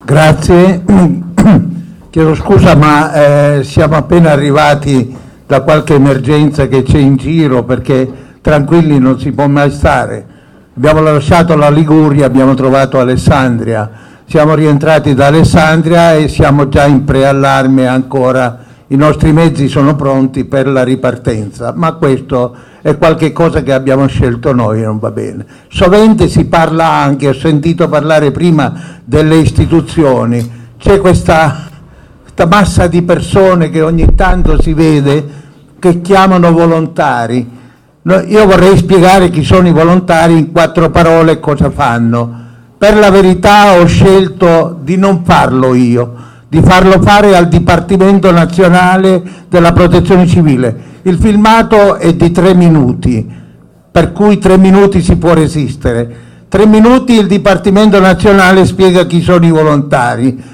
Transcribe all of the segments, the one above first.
Grazie, chiedo scusa ma siamo appena arrivati da qualche emergenza che c'è in giro, perché tranquilli non si può mai stare. Abbiamo lasciato la Liguria, abbiamo trovato Alessandria, siamo rientrati da Alessandria e siamo già in preallarme ancora, i nostri mezzi sono pronti per la ripartenza, ma questo è qualche cosa che abbiamo scelto noi, non va bene. Sovente si parla anche, ho sentito parlare prima delle istituzioni, c'è questa massa di persone che ogni tanto si vede che chiamano volontari. Io vorrei spiegare chi sono i volontari in 4 parole e cosa fanno. Per la verità ho scelto di non farlo io, di farlo fare al Dipartimento Nazionale della Protezione Civile. Il filmato è di 3 minuti, per cui 3 minuti si può resistere. 3 minuti il Dipartimento Nazionale spiega chi sono i volontari.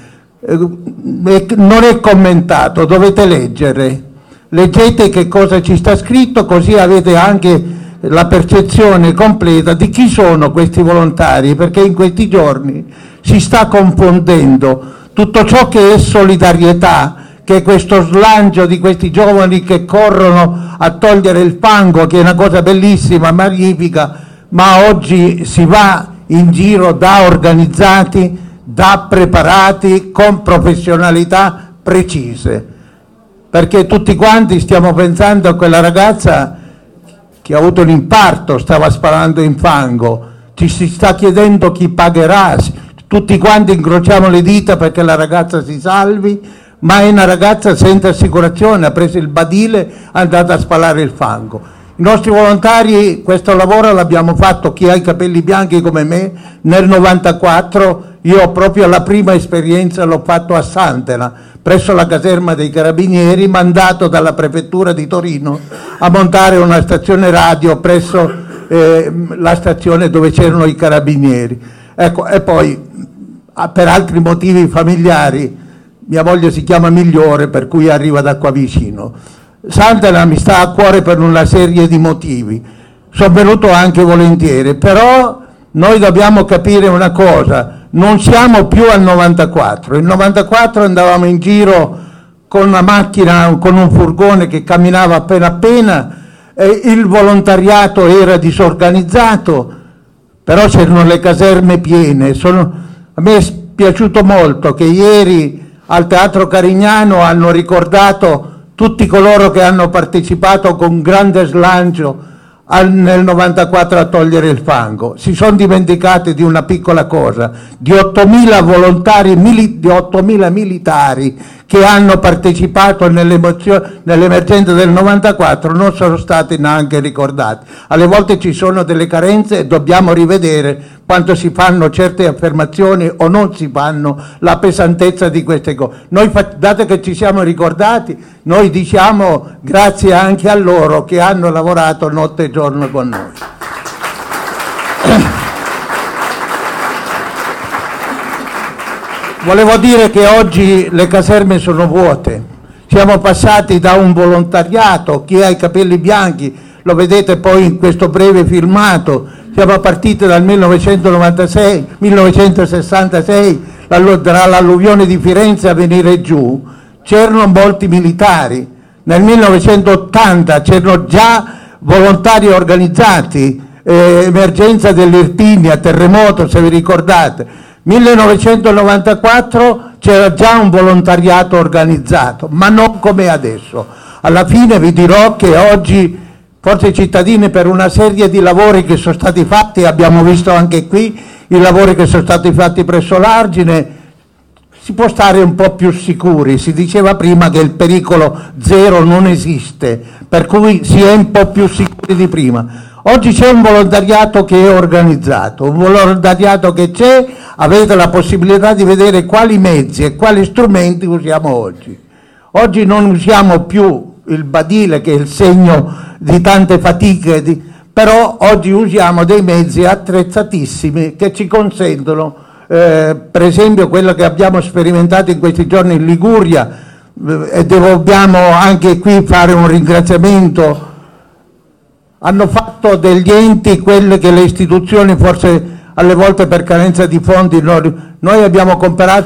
Non è commentato, dovete leggere. Leggete che cosa ci sta scritto, così avete anche la percezione completa di chi sono questi volontari, perché in questi giorni si sta confondendo tutto ciò che è solidarietà, che è questo slancio di questi giovani che corrono a togliere il fango, che è una cosa bellissima, magnifica, ma oggi si va in giro da organizzati, da preparati, con professionalità precise, perché tutti quanti stiamo pensando a quella ragazza che ha avuto un infarto, stava sparando in fango, ci si sta chiedendo chi pagherà, tutti quanti incrociamo le dita perché la ragazza si salvi, ma è una ragazza senza assicurazione, ha preso il badile, è andata a spalare il fango. I nostri volontari questo lavoro l'abbiamo fatto, chi ha i capelli bianchi come me, nel 94, io proprio la prima esperienza l'ho fatto a Santena, presso la caserma dei Carabinieri, mandato dalla prefettura di Torino a montare una stazione radio presso la stazione dove c'erano i Carabinieri. Ecco, e poi per altri motivi familiari, mia moglie si chiama Migliore, per cui arriva da qua vicino. Santena mi sta a cuore per una serie di motivi, sono venuto anche volentieri, però noi dobbiamo capire una cosa, non siamo più al 94, il 94 andavamo in giro con una macchina, con un furgone che camminava appena appena, il volontariato era disorganizzato, però c'erano le caserme piene. A me è piaciuto molto che ieri al Teatro Carignano hanno ricordato tutti coloro che hanno partecipato con grande slancio nel 94 a togliere il fango. Si sono dimenticati di una piccola cosa, di 8.000 volontari, di 8.000 militari che hanno partecipato nell'emergenza del 94, non sono stati neanche ricordati. Alle volte ci sono delle carenze e dobbiamo rivedere quando si fanno certe affermazioni o non si fanno, la pesantezza di queste cose. Noi, dato che ci siamo ricordati, noi diciamo grazie anche a loro che hanno lavorato notte e giorno con noi. Volevo dire che oggi le caserme sono vuote, siamo passati da un volontariato, chi ha i capelli bianchi, lo vedete poi in questo breve filmato, siamo partiti dal 1966, dall'alluvione di Firenze a venire giù, c'erano molti militari, nel 1980 c'erano già volontari organizzati, emergenza dell'Irpinia, terremoto se vi ricordate, 1994 c'era già un volontariato organizzato, ma non come adesso. Alla fine vi dirò che oggi Forza ai Cittadini, per una serie di lavori che sono stati fatti, abbiamo visto anche qui i lavori che sono stati fatti presso l'Argine, si può stare un po' più sicuri. Si diceva prima che il pericolo zero non esiste, per cui si è un po' più sicuri di prima. Oggi c'è un volontariato che è organizzato, un volontariato che c'è, avete la possibilità di vedere quali mezzi e quali strumenti usiamo oggi. Oggi non usiamo più il badile, che è il segno di tante fatiche, però oggi usiamo dei mezzi attrezzatissimi che ci consentono, per esempio quello che abbiamo sperimentato in questi giorni in Liguria, e dobbiamo anche qui fare un ringraziamento. Hanno fatto degli enti quelle che le istituzioni forse alle volte per carenza di fondi noi abbiamo comprato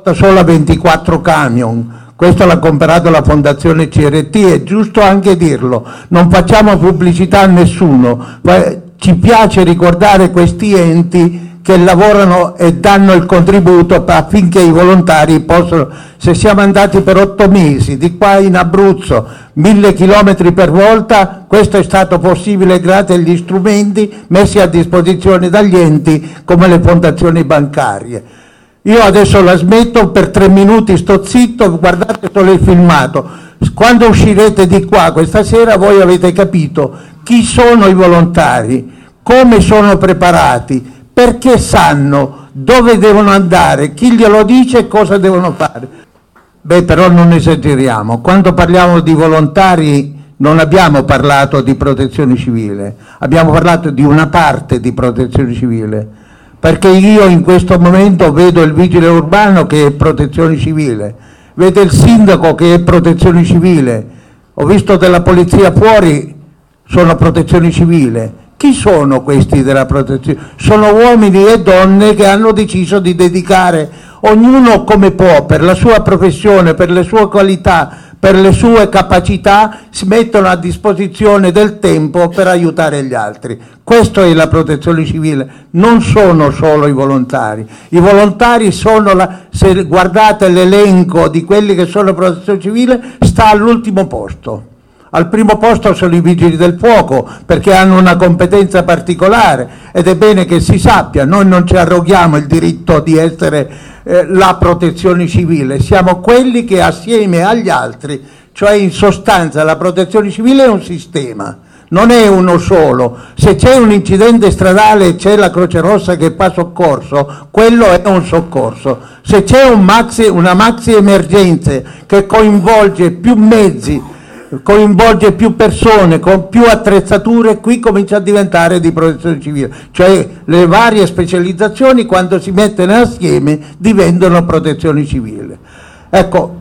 ridotta solo a 24 camion. Questo l'ha comprato la Fondazione CRT, è giusto anche dirlo, non facciamo pubblicità a nessuno, ci piace ricordare questi enti che lavorano e danno il contributo affinché i volontari possano, se siamo andati per 8 mesi di qua in Abruzzo, 1000 chilometri per volta, questo è stato possibile grazie agli strumenti messi a disposizione dagli enti come le fondazioni bancarie. Io adesso la smetto, per 3 minuti sto zitto, guardate solo il filmato. Quando uscirete di qua questa sera voi avete capito chi sono i volontari, come sono preparati, perché sanno dove devono andare, chi glielo dice e cosa devono fare. Beh, però non esageriamo, quando parliamo di volontari non abbiamo parlato di protezione civile, abbiamo parlato di una parte di protezione civile, perché io in questo momento vedo il vigile urbano che è protezione civile, vedo il sindaco che è protezione civile, ho visto della polizia fuori, sono protezione civile. Chi sono questi della protezione? Sono uomini e donne che hanno deciso di dedicare, ognuno come può, per la sua professione, per le sue qualità, per le sue capacità, si mettono a disposizione del tempo per aiutare gli altri. Questo è la protezione civile, non sono solo i volontari. I volontari sono, se guardate l'elenco di quelli che sono protezione civile, sta all'ultimo posto. Al primo posto sono i vigili del fuoco, perché hanno una competenza particolare ed è bene che si sappia, noi non ci arroghiamo il diritto di essere la protezione civile, siamo quelli che assieme agli altri, cioè in sostanza la protezione civile è un sistema, non è uno solo. Se c'è un incidente stradale e c'è la Croce Rossa che fa soccorso, quello è un soccorso. Se c'è una maxi emergenza che coinvolge più mezzi, coinvolge più persone, con più attrezzature, qui comincia a diventare di protezione civile, cioè le varie specializzazioni quando si mettono assieme diventano protezione civile. Ecco,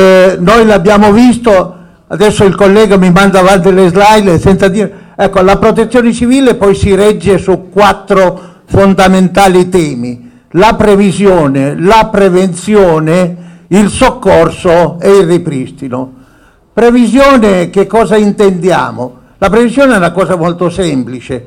noi l'abbiamo visto, adesso il collega mi manda avanti le slide senza dire, ecco, la protezione civile poi si regge su 4 fondamentali temi: la previsione, la prevenzione, il soccorso e il ripristino. Previsione, che cosa intendiamo? La previsione è una cosa molto semplice.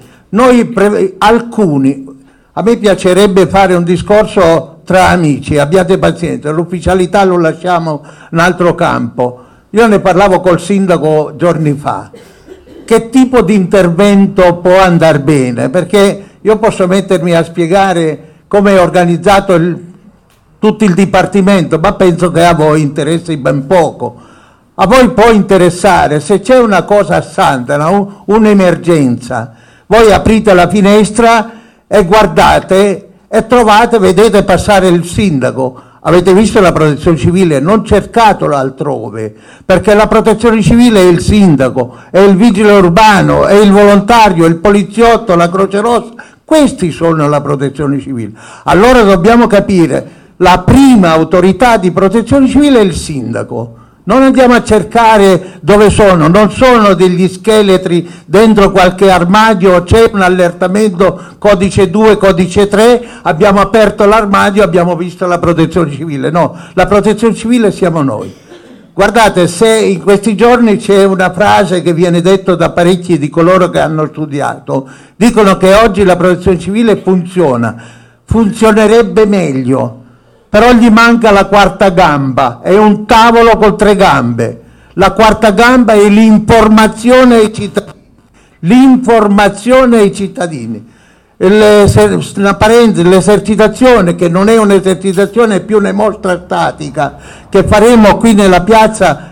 A me piacerebbe fare un discorso tra amici, abbiate pazienza, l'ufficialità lo lasciamo un altro campo. Io ne parlavo col sindaco giorni fa. Che tipo di intervento può andare bene? Perché io posso mettermi a spiegare come è organizzato tutto il dipartimento, ma penso che a voi interessi ben poco. A voi può interessare, se c'è una cosa santa, un'emergenza, voi aprite la finestra e guardate e trovate, vedete passare il sindaco. Avete visto la protezione civile? Non cercatelo altrove, perché la protezione civile è il sindaco, è il vigile urbano, è il volontario, il poliziotto, la Croce Rossa. Questi sono la protezione civile. Allora dobbiamo capire, la prima autorità di protezione civile è il sindaco. Non andiamo a cercare dove sono, non sono degli scheletri dentro qualche armadio, c'è un allertamento codice 2, codice 3, abbiamo aperto l'armadio, abbiamo visto la protezione civile. No, la protezione civile siamo noi. Guardate, se in questi giorni c'è una frase che viene detta da parecchi di coloro che hanno studiato, dicono che oggi la protezione civile funzionerebbe meglio. Però gli manca la quarta gamba, è un tavolo con 3 gambe. La quarta gamba è l'informazione ai cittadini. L'informazione ai cittadini. Una parentesi, l'esercitazione, che non è un'esercitazione, è più una mostra statica, che faremo qui nella piazza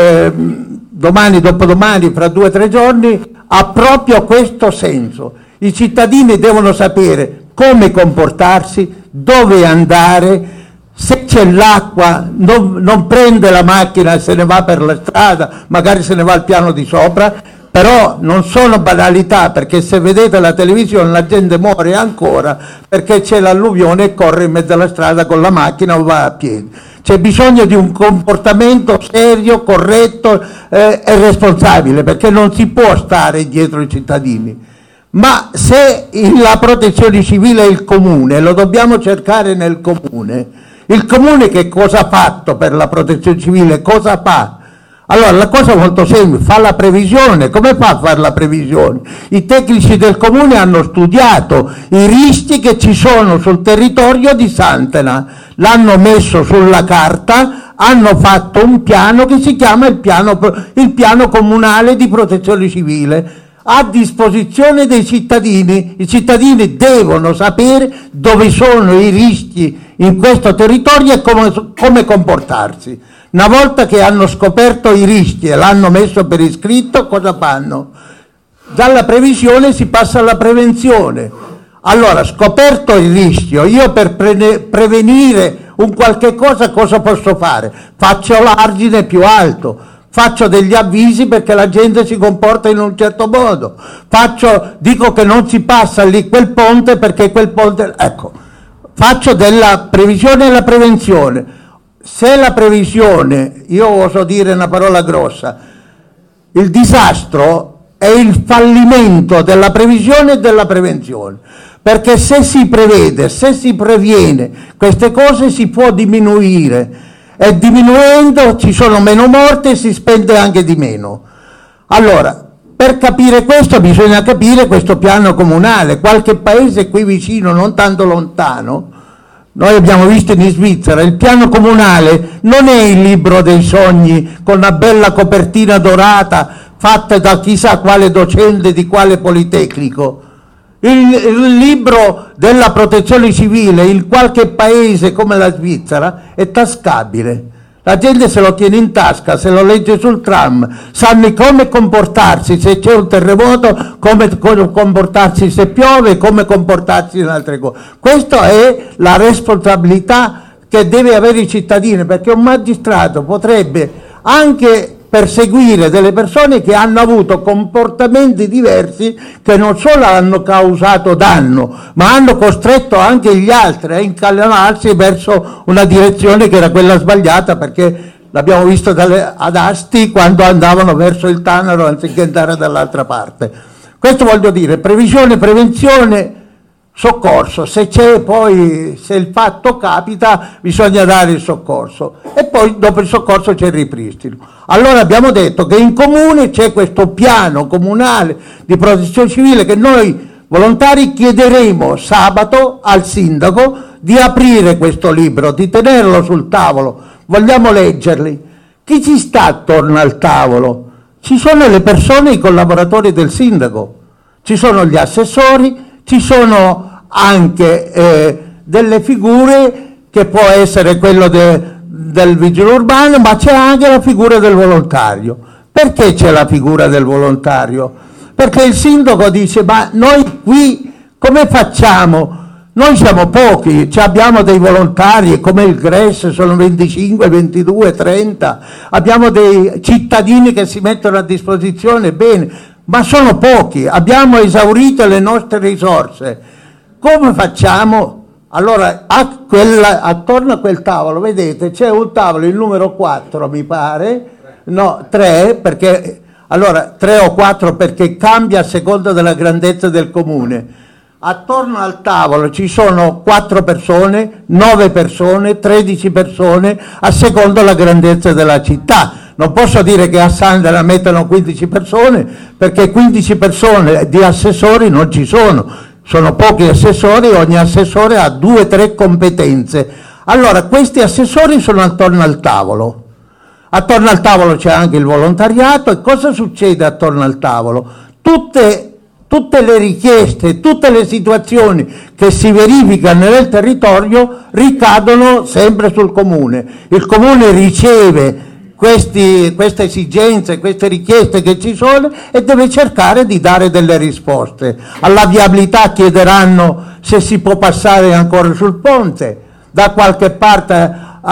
domani, dopodomani, fra 2 o 3 giorni, ha proprio questo senso. I cittadini devono sapere come comportarsi, dove andare. Se c'è l'acqua non prende la macchina e se ne va per la strada, magari se ne va al piano di sopra, però non sono banalità, perché se vedete la televisione la gente muore ancora perché c'è l'alluvione e corre in mezzo alla strada con la macchina o va a piedi. C'è bisogno di un comportamento serio, corretto e responsabile, perché non si può stare dietro i cittadini. Ma se la protezione civile è il comune, lo dobbiamo cercare nel comune. Il comune che cosa ha fatto per la protezione civile? Cosa fa? Allora, la cosa è molto semplice, fa la previsione. Come fa a fare la previsione? I tecnici del comune hanno studiato i rischi che ci sono sul territorio di Santena, l'hanno messo sulla carta, hanno fatto un piano che si chiama il piano comunale di protezione civile, a disposizione dei cittadini. I cittadini devono sapere dove sono i rischi in questo territorio e come comportarsi. Una volta che hanno scoperto i rischi e l'hanno messo per iscritto, cosa fanno? Dalla previsione si passa alla prevenzione. Allora, scoperto il rischio, io per prevenire un qualche cosa posso fare? Faccio l'argine più alto, faccio degli avvisi perché la gente si comporta in un certo modo, dico che non si passa lì quel ponte perché quel ponte... Ecco, faccio della previsione e la prevenzione. Se la previsione, io oso dire una parola grossa, il disastro è il fallimento della previsione e della prevenzione, perché se si prevede, se si previene queste cose si può diminuire e diminuendo ci sono meno morti e si spende anche di meno. Allora, per capire questo bisogna capire questo piano comunale. Qualche paese qui vicino, non tanto lontano, noi abbiamo visto in Svizzera, il piano comunale non è il libro dei sogni con una bella copertina dorata fatta da chissà quale docente di quale politecnico. Il libro della protezione civile in qualche paese come la Svizzera è tascabile. La gente se lo tiene in tasca, se lo legge sul tram, sanno come comportarsi se c'è un terremoto, come comportarsi se piove, come comportarsi in altre cose. Questa è la responsabilità che deve avere i cittadini, perché un magistrato potrebbe anche perseguire delle persone che hanno avuto comportamenti diversi che non solo hanno causato danno, ma hanno costretto anche gli altri a incalonarsi verso una direzione che era quella sbagliata, perché l'abbiamo visto ad Asti quando andavano verso il Tanaro anziché andare dall'altra parte. Questo voglio dire, previsione, prevenzione, soccorso. Se il fatto capita bisogna dare il soccorso e poi dopo il soccorso c'è il ripristino. Allora abbiamo detto che in comune c'è questo piano comunale di protezione civile che noi volontari chiederemo sabato al sindaco di aprire questo libro, di tenerlo sul tavolo. Vogliamo leggerli. Chi ci sta attorno al tavolo? Ci sono le persone, i collaboratori del sindaco, ci sono gli assessori, ci sono anche delle figure, che può essere quello del vigile urbano, ma c'è anche la figura del volontario. Perché c'è la figura del volontario? Perché il sindaco dice: ma noi qui come facciamo? Noi siamo pochi, abbiamo dei volontari come il GRES, sono 25, 22, 30, abbiamo dei cittadini che si mettono a disposizione, bene, ma sono pochi, abbiamo esaurito le nostre risorse. Come facciamo? Allora, attorno a quel tavolo, vedete, c'è un tavolo, il numero 4 mi pare, no, 3, perché, allora 3 o 4 perché cambia a seconda della grandezza del comune. Attorno al tavolo ci sono 4 persone, 9 persone, 13 persone, a seconda della grandezza della città. Non posso dire che a Santena mettono 15 persone, perché 15 persone di assessori non ci sono. Sono pochi assessori, ogni assessore ha 2 o 3 competenze. Allora, questi assessori sono attorno al tavolo. Attorno al tavolo c'è anche il volontariato. E cosa succede attorno al tavolo? Tutte le richieste, tutte le situazioni che si verificano nel territorio ricadono sempre sul comune. Il comune riceve queste esigenze, queste richieste che ci sono e deve cercare di dare delle risposte. Alla viabilità chiederanno se si può passare ancora sul ponte, da qualche parte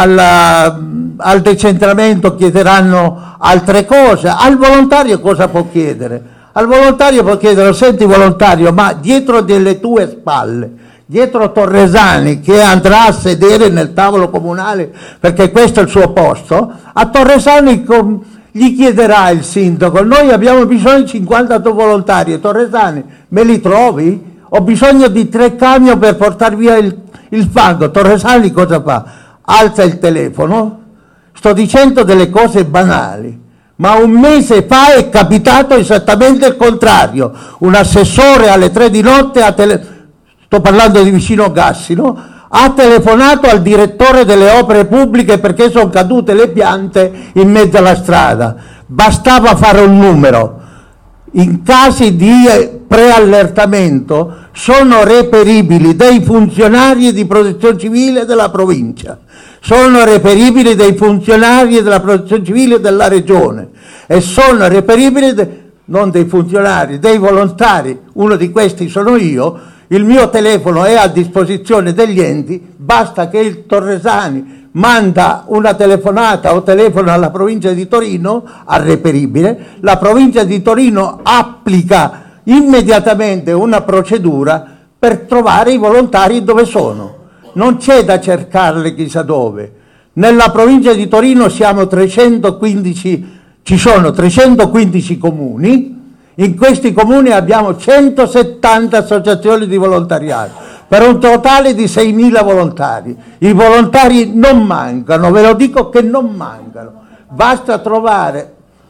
al decentramento chiederanno altre cose. Al volontario cosa può chiedere? Al volontario può chiedere: senti volontario, ma dietro delle tue spalle, dietro Torresani, che andrà a sedere nel tavolo comunale perché questo è il suo posto, a Torresani gli chiederà il sindaco: noi abbiamo bisogno di 50 volontari, Torresani me li trovi? Ho bisogno di 3 camion per portare via il fango. Torresani cosa fa? alza il telefono, sto dicendo delle cose banali, ma un mese fa è capitato esattamente il contrario. Un assessore alle 3 di notte, sto parlando di vicino Gassino, ha telefonato al direttore delle opere pubbliche perché sono cadute le piante in mezzo alla strada. Bastava fare un numero. In casi di preallertamento sono reperibili dei funzionari di protezione civile della provincia, sono reperibili dei funzionari della protezione civile della regione e sono reperibili non dei funzionari, dei volontari. Uno di questi sono io. Il mio telefono è a disposizione degli enti, basta che il Torresani manda una telefonata o telefona alla provincia di Torino, a reperibile, la provincia di Torino applica immediatamente una procedura per trovare i volontari dove sono. Non c'è da cercarli chissà dove. Nella provincia di Torino siamo 315, ci sono 315 comuni, in questi comuni abbiamo 170 associazioni di volontariato, per un totale di 6.000 volontari. I volontari non mancano, ve lo dico che non mancano. Basta trovare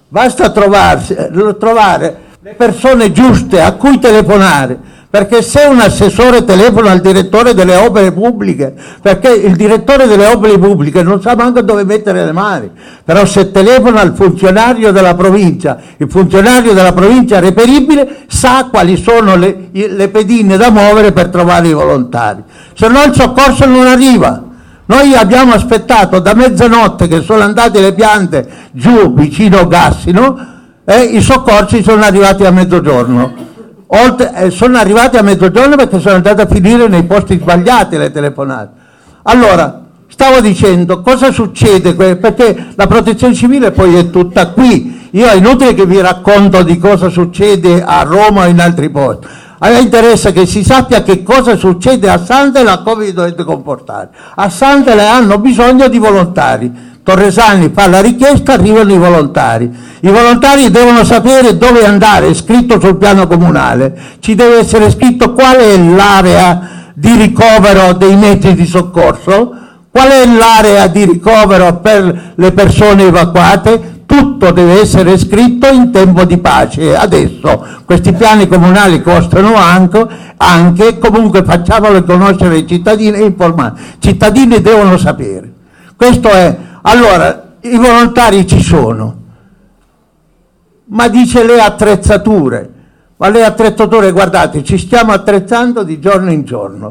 le persone giuste a cui telefonare, perché se un assessore telefona al direttore delle opere pubbliche, perché il direttore delle opere pubbliche non sa manco dove mettere le mani, però se telefona al funzionario della provincia, il funzionario della provincia reperibile sa quali sono le pedine da muovere per trovare i volontari, se no il soccorso non arriva. Noi abbiamo aspettato da mezzanotte che sono andate le piante giù vicino Gassino e i soccorsi sono arrivati a mezzogiorno. Sono arrivati a mezzogiorno perché sono andate a finire nei posti sbagliati le telefonate. Allora, stavo dicendo, cosa succede? Perché la protezione civile poi è tutta qui. Io è inutile che vi racconto di cosa succede a Roma o in altri posti. A me interessa che si sappia che cosa succede a Sant'Ele, a come vi dovete comportare. A Sant'Ele hanno bisogno di volontari. Torresani fa la richiesta, arrivano i volontari. I volontari devono sapere dove andare, è scritto sul piano comunale. Ci deve essere scritto qual è l'area di ricovero dei mezzi di soccorso, qual è l'area di ricovero per le persone evacuate. Tutto deve essere scritto in tempo di pace. Adesso questi piani comunali costano anche comunque facciamolo conoscere ai cittadini e informare. I cittadini devono sapere. Questo è. Allora, i volontari ci sono, ma dice le attrezzature. Ma le attrezzature, guardate, ci stiamo attrezzando di giorno in giorno.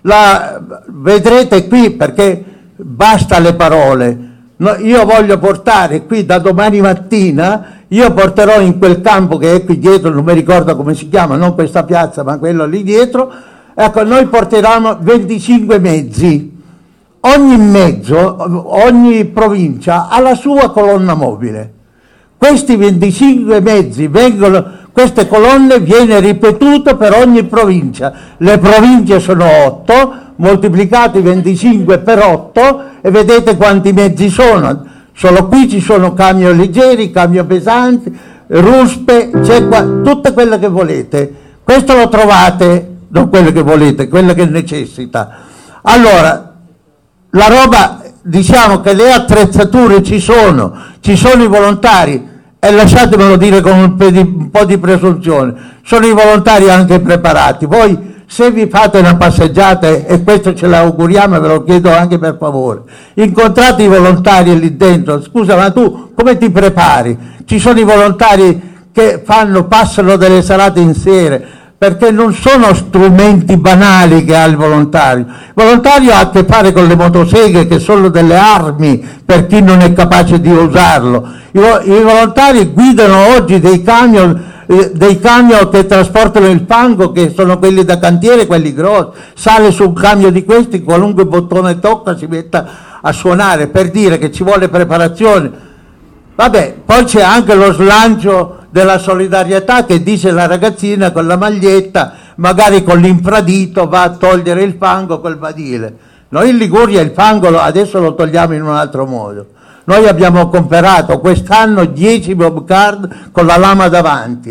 Vedrete qui, perché basta le parole. No, io voglio portare qui da domani mattina, io porterò in quel campo che è qui dietro, non mi ricordo come si chiama, non questa piazza ma quello lì dietro, ecco, noi porteremo 25 mezzi. Ogni mezzo, ogni provincia ha la sua colonna mobile. Questi 25 mezzi queste colonne viene ripetuto per ogni provincia. Le province sono 8, moltiplicati 25 per 8 e vedete quanti mezzi sono. Solo qui ci sono camion leggeri, camion pesanti, ruspe, tutto quello che volete. Questo lo trovate, non quello che volete, quello che necessita. Allora, la roba, diciamo che le attrezzature ci sono i volontari, e lasciatemelo dire con un po' di presunzione, sono i volontari anche preparati. Voi se vi fate una passeggiata, e questo ce l'auguriamo e ve lo chiedo anche per favore, incontrate i volontari lì dentro, scusa ma tu come ti prepari? Ci sono i volontari che passano delle serate in sere, perché non sono strumenti banali che ha il volontario. Il volontario ha a che fare con le motoseghe, che sono delle armi per chi non è capace di usarlo. I volontari guidano oggi dei camion che trasportano il fango, che sono quelli da cantiere, quelli grossi. Sale su un camion di questi, qualunque bottone tocca si metta a suonare, per dire che ci vuole preparazione. Vabbè, poi c'è anche lo slancio della solidarietà, che dice la ragazzina con la maglietta, magari con l'infradito va a togliere il fango col badile. Noi in Liguria il fango adesso lo togliamo in un altro modo. Noi abbiamo comprato quest'anno 10 bobcard con la lama davanti.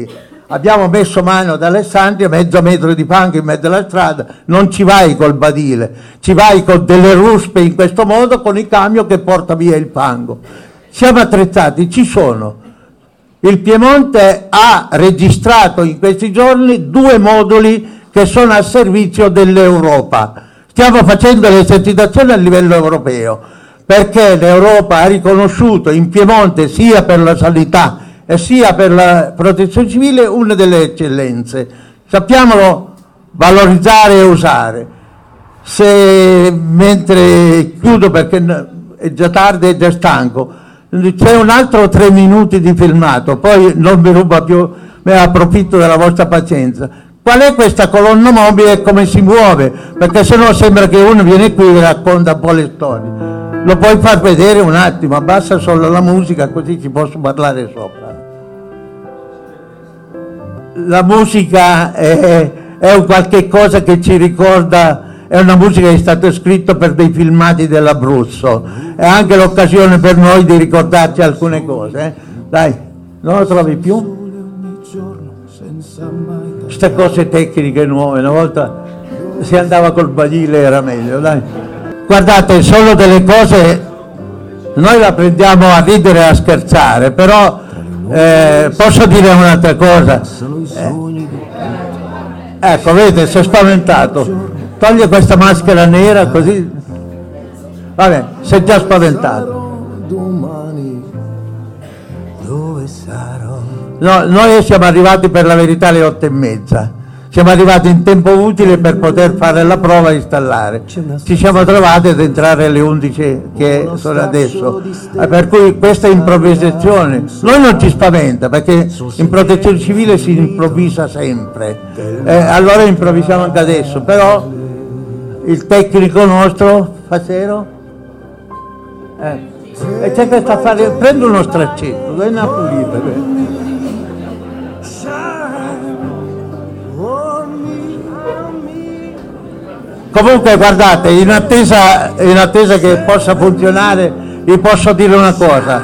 abbiamo messo mano ad Alessandria, mezzo metro di fango in mezzo alla strada, non ci vai col badile, ci vai con delle ruspe in questo modo, con il camion che porta via il fango. Siamo attrezzati, ci sono. Il Piemonte ha registrato in questi giorni 2 moduli che sono a servizio dell'Europa. Stiamo facendo le esercitazioni a livello europeo, perché l'Europa ha riconosciuto in Piemonte, sia per la sanità e sia per la protezione civile, una delle eccellenze. Sappiamolo valorizzare e usare. Mentre chiudo perché è già tardi e già stanco, c'è un altro 3 minuti di filmato, poi non mi ruba più, me approfitto della vostra pazienza. Qual è questa colonna mobile e come si muove? Perché sennò sembra che uno viene qui e racconta un po' le storie. Lo puoi far vedere un attimo, abbassa solo la musica così ci posso parlare sopra. La musica è un qualche cosa che ci ricorda, è una musica che è stata scritta per dei filmati dell'Abruzzo, è anche l'occasione per noi di ricordarci alcune cose. Dai, non lo trovi più? Queste cose tecniche nuove, una volta si andava col badile, era meglio, dai. Guardate, sono delle cose, noi la prendiamo a ridere e a scherzare, però posso dire un'altra cosa. Ecco, vedete, si è spaventato. Toglie questa maschera nera così. Vabbè, si è già spaventato. No, noi siamo arrivati per la verità alle 8:30. Siamo arrivati in tempo utile per poter fare la prova e installare. Ci siamo trovati ad entrare alle 11 che sono adesso. Per cui questa improvvisazione noi non ci spaventa, perché in protezione civile si improvvisa sempre. Allora improvvisiamo anche adesso, però il tecnico nostro, Facero, e c'è questa affare, prendo uno straccetto, vieni a pulire. Comunque guardate, in attesa che possa funzionare, vi posso dire una cosa.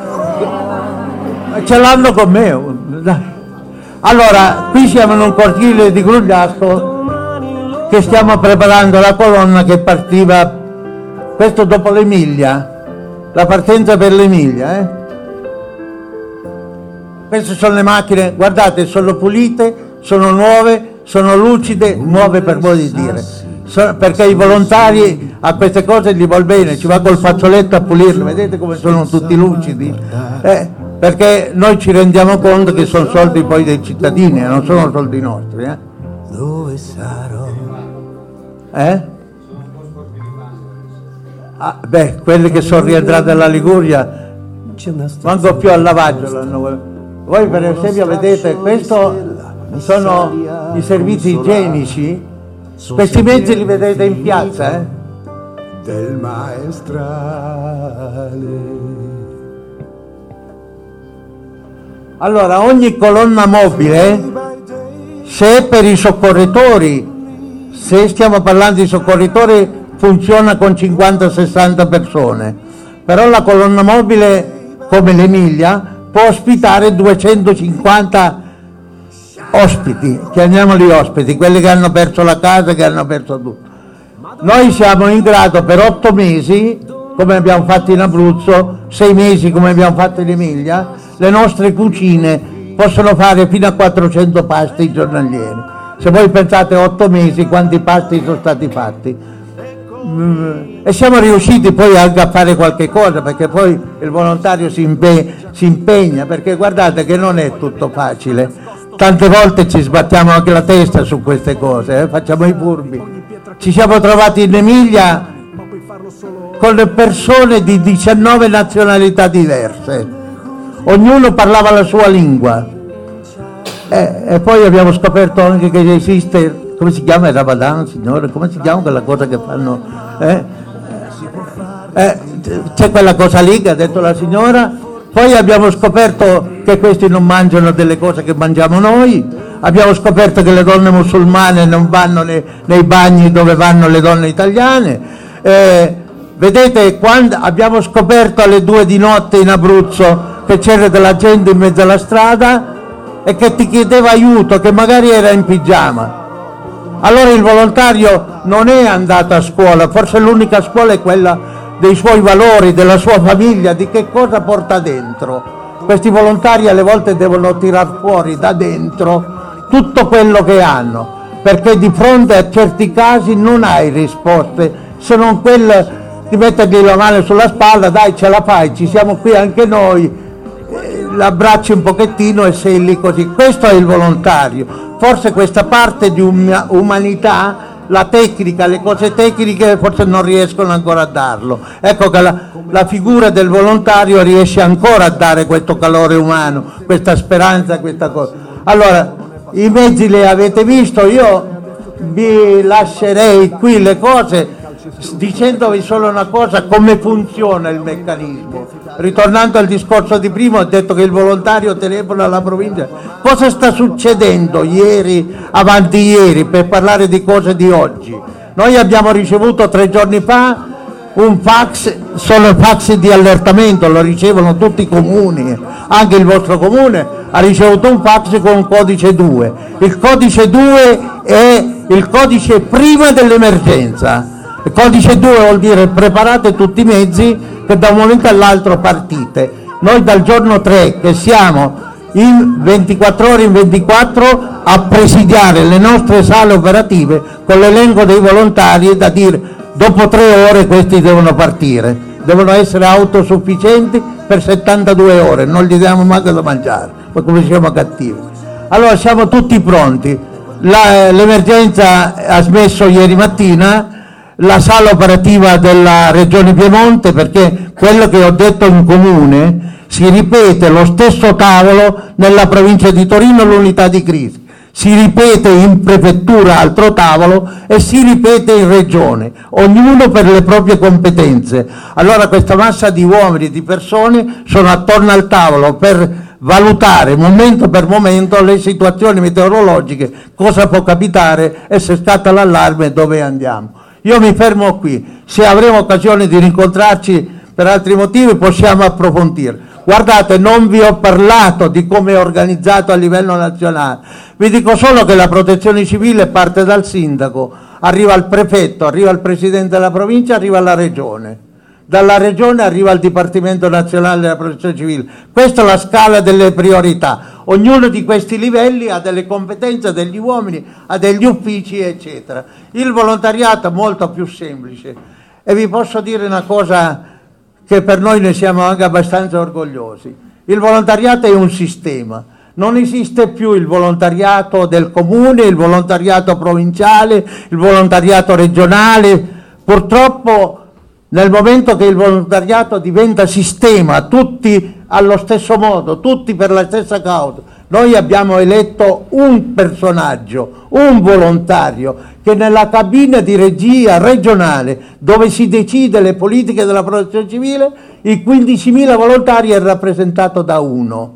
Ce l'hanno con me. Allora, qui siamo in un cortile di Grugliasco che stiamo preparando la colonna che partiva, questo dopo l'Emilia, la partenza per l'Emilia. Queste sono le macchine, guardate, sono pulite, sono nuove, sono lucide, nuove per modo di dire. Perché i volontari a queste cose gli vuol bene, ci va col fazzoletto a pulirle, vedete come sono tutti lucidi? Perché noi ci rendiamo conto che sono soldi poi dei cittadini, non sono soldi nostri. Dove sarò? Quelli che sono rientrati dalla Liguria, manco più al lavaggio. Voi per esempio vedete, questo sono i servizi igienici. Questi mezzi li vedete in piazza, del maestrale. Allora, ogni colonna mobile, se è per i soccorritori, se stiamo parlando di soccorritori, funziona con 50-60 persone, però la colonna mobile, come l'Emilia, può ospitare 250 ospiti, chiamiamoli ospiti, quelli che hanno perso la casa, che hanno perso tutto. Noi siamo in grado per 8 mesi, come abbiamo fatto in Abruzzo, 6 mesi come abbiamo fatto in Emilia, le nostre cucine possono fare fino a 400 pasti giornalieri. Se voi pensate 8 mesi quanti pasti sono stati fatti. E siamo riusciti poi anche a fare qualche cosa, perché poi il volontario si impegna, perché guardate che non è tutto facile. Tante volte ci sbattiamo anche la testa su queste cose, facciamo i furbi. Ci siamo trovati in Emilia con le persone di 19 nazionalità diverse, ognuno parlava la sua lingua, e poi abbiamo scoperto anche che esiste, come si chiama il Ramadan, signore? Come si chiama quella cosa che fanno? C'è quella cosa lì che ha detto la signora. Poi abbiamo scoperto che questi non mangiano delle cose che mangiamo noi, abbiamo scoperto che le donne musulmane non vanno nei bagni dove vanno le donne italiane. Vedete, quando abbiamo scoperto alle 2 di notte in Abruzzo che c'era della gente in mezzo alla strada, e che ti chiedeva aiuto, che magari era in pigiama. Allora il volontario non è andato a scuola, forse l'unica scuola è quella dei suoi valori, della sua famiglia, di che cosa porta dentro. Questi volontari alle volte devono tirar fuori da dentro tutto quello che hanno, perché di fronte a certi casi non hai risposte, se non quella di mettergli la mano sulla spalla, dai ce la fai, ci siamo qui anche noi, l'abbracci un pochettino e sei lì così. Questo è il volontario. Forse questa parte di umanità, la tecnica, le cose tecniche forse non riescono ancora a darlo. Ecco che la figura del volontario riesce ancora a dare questo calore umano, questa speranza, questa cosa. Allora, i mezzi li avete visto, io vi lascerei qui le cose dicendovi solo una cosa: come funziona il meccanismo. Ritornando al discorso di prima, ho detto che il volontario telefona alla provincia. Cosa sta succedendo ieri, avanti ieri, per parlare di cose di oggi? Noi abbiamo ricevuto 3 giorni fa un fax, solo fax di allertamento, lo ricevono tutti i comuni, anche il vostro comune ha ricevuto un fax con un codice 2. Il codice 2 è il codice prima dell'emergenza. Il codice 2 vuol dire preparate tutti i mezzi che da un momento all'altro partite. Noi dal giorno 3 che siamo in 24 ore in 24 a presidiare le nostre sale operative con l'elenco dei volontari, da dire dopo 3 ore questi devono partire, devono essere autosufficienti per 72 ore, non gli diamo mai da mangiare, poi come siamo cattivi. Allora siamo tutti pronti. L'emergenza ha smesso ieri mattina, la sala operativa della Regione Piemonte, perché quello che ho detto in comune si ripete, lo stesso tavolo nella provincia di Torino, l'unità di crisi, si ripete in prefettura altro tavolo e si ripete in regione, ognuno per le proprie competenze. Allora questa massa di uomini, di persone sono attorno al tavolo per valutare momento per momento le situazioni meteorologiche, cosa può capitare e se scatta l'allarme dove andiamo. Io mi fermo qui, se avremo occasione di rincontrarci per altri motivi possiamo approfondire. Guardate, non vi ho parlato di come è organizzato a livello nazionale, vi dico solo che la protezione civile parte dal sindaco, arriva al prefetto, arriva al presidente della provincia, arriva alla regione. Dalla regione arriva al Dipartimento Nazionale della Protezione Civile. Questa è la scala delle priorità. Ognuno di questi livelli ha delle competenze, degli uomini, ha degli uffici, eccetera. Il volontariato è molto più semplice e vi posso dire una cosa che per noi ne siamo anche abbastanza orgogliosi. Il volontariato è un sistema. Non esiste più il volontariato del comune, il volontariato provinciale, il volontariato regionale. Purtroppo nel momento che il volontariato diventa sistema, tutti allo stesso modo, tutti per la stessa causa, noi abbiamo eletto un personaggio, un volontario, che nella cabina di regia regionale, dove si decide le politiche della protezione civile, i 15.000 volontari è rappresentato da uno.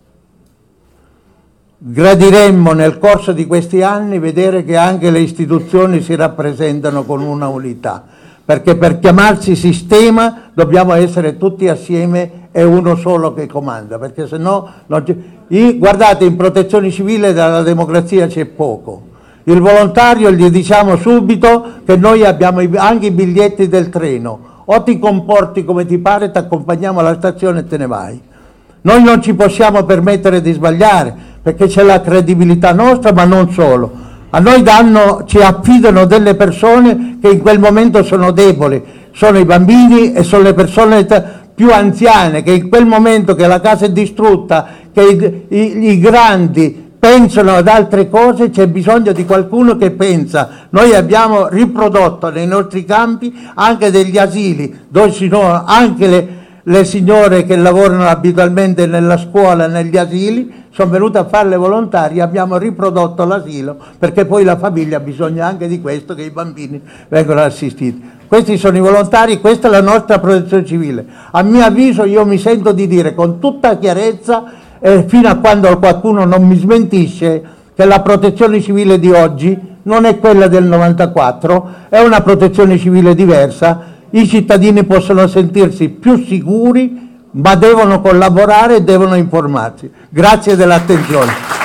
Gradiremmo nel corso di questi anni vedere che anche le istituzioni si rappresentano con una unità, perché per chiamarsi sistema dobbiamo essere tutti assieme e uno solo che comanda, perché se no guardate, in protezione civile dalla democrazia c'è poco. Il volontario gli diciamo subito che noi abbiamo anche i biglietti del treno, o ti comporti come ti pare, ti accompagniamo alla stazione e te ne vai. Noi non ci possiamo permettere di sbagliare, perché c'è la credibilità nostra, ma non solo. A noi ci affidano delle persone che in quel momento sono deboli, sono i bambini e sono le persone più anziane, che in quel momento che la casa è distrutta, che i grandi pensano ad altre cose, c'è bisogno di qualcuno che pensa. Noi abbiamo riprodotto nei nostri campi anche degli asili, dove ci sono anche le signore che lavorano abitualmente nella scuola, negli asili, sono venute a fare le volontarie, abbiamo riprodotto l'asilo, perché poi la famiglia ha bisogno anche di questo, che i bambini vengano assistiti. Questi sono i volontari, questa è la nostra protezione civile. A mio avviso io mi sento di dire con tutta chiarezza, fino a quando qualcuno non mi smentisce, che la protezione civile di oggi non è quella del 94, è una protezione civile diversa. I cittadini possono sentirsi più sicuri ma devono collaborare e devono informarsi. Grazie dell'attenzione.